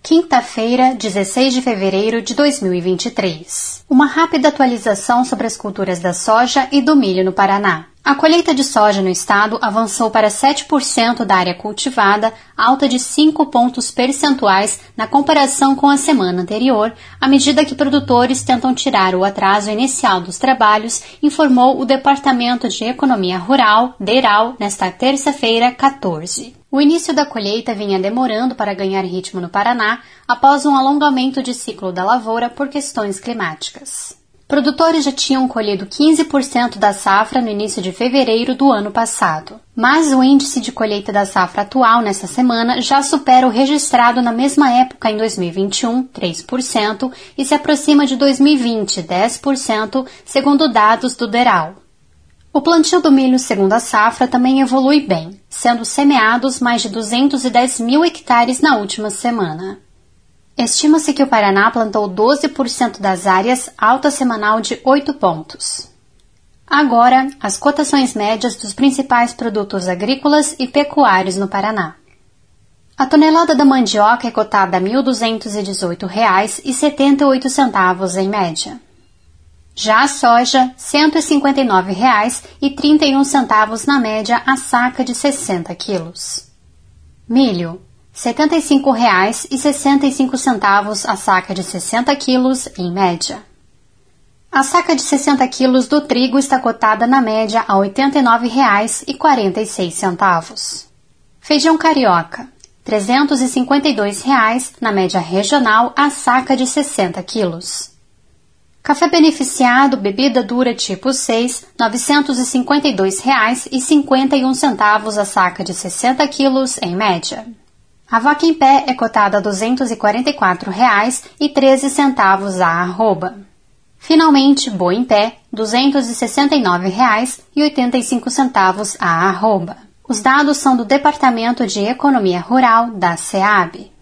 Quinta-feira, 16 de fevereiro de 2023. Uma rápida atualização sobre as culturas da soja e do milho no Paraná. A colheita de soja no estado avançou para 7% da área cultivada, alta de 5 pontos percentuais na comparação com a semana anterior, à medida que produtores tentam tirar o atraso inicial dos trabalhos, informou o Departamento de Economia Rural, DERAL, nesta terça-feira, 14. O início da colheita vinha demorando para ganhar ritmo no Paraná após um alongamento de ciclo da lavoura por questões climáticas. Produtores já tinham colhido 15% da safra no início de fevereiro do ano passado, mas o índice de colheita da safra atual nesta semana já supera o registrado na mesma época em 2021, 3%, e se aproxima de 2020, 10%, segundo dados do DERAL. O plantio do milho segundo a safra também evolui bem, sendo semeados mais de 210 mil hectares na última semana. Estima-se que o Paraná plantou 12% das áreas, alta semanal de 8 pontos. Agora, as cotações médias dos principais produtos agrícolas e pecuários no Paraná. A tonelada da mandioca é cotada a R$ 1.218,78 em média. Já a soja, R$ 159,31 na média a saca de 60 quilos. Milho, R$ 75,65 a saca de 60 quilos, em média. A saca de 60 quilos do trigo está cotada na média a R$ 89,46. Feijão carioca, R$ 352,00 na média regional a saca de 60 quilos. Café beneficiado, bebida dura tipo 6, R$ 952,51 a saca de 60 quilos, em média. A vaca em pé é cotada a R$ 244,13 a arroba. Finalmente, boi em pé, R$ 269,85 a arroba. Os dados são do Departamento de Economia Rural da SEAB.